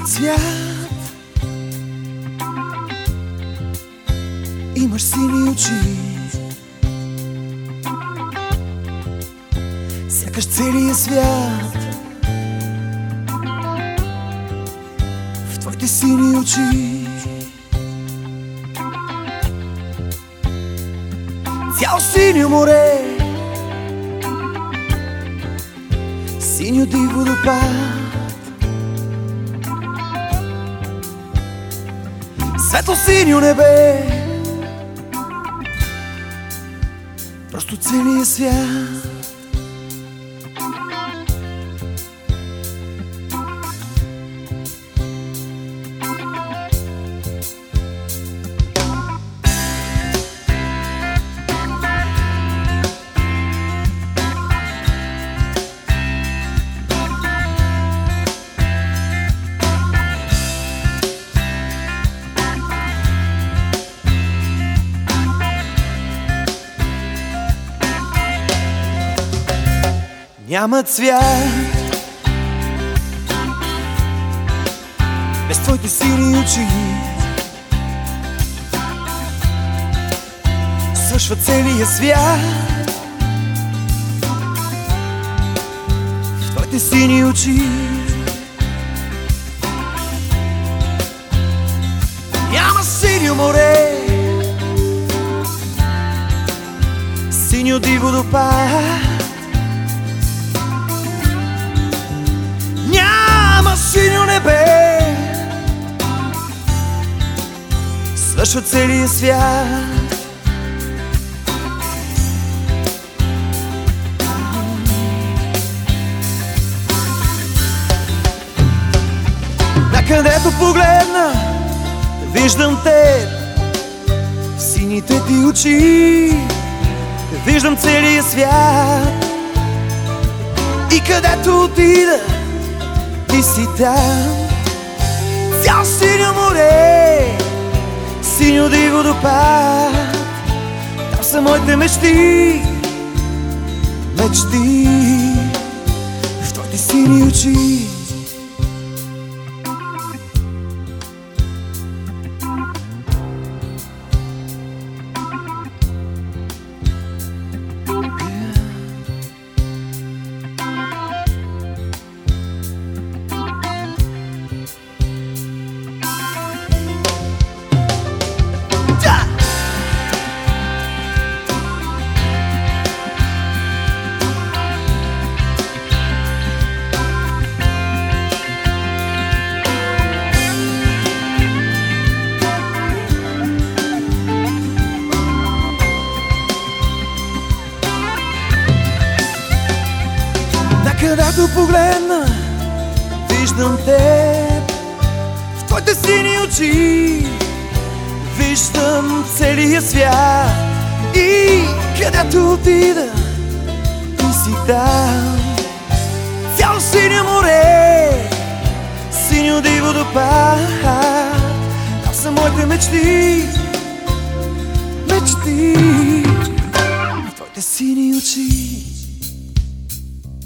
цвят, имаш сини очи, сякаш целия свят в твоите сини очи. Цяло синьо море, синьо див водопад, светло-синьо небе, просто целия свят. Няма цвят без твоите сини очи, свършва целия свят в твоите сини очи. Няма синьо море, синьо див водопад, синьо небе, свършва целия свят. Накъдето погледна, виждам теб в сините ти очи, виждам целия свят. И където отида, ти си там. Цяло синьо море, синьо див водопад, там са моите мечти, мечти в твоите сини очи. Където погледна, виждам теб в твоите сини очи, виждам целия свят. И където отида, ти си там. Цяло синьо море, синьо див водопад, там са моите мечти, мечти в твоите сини очи.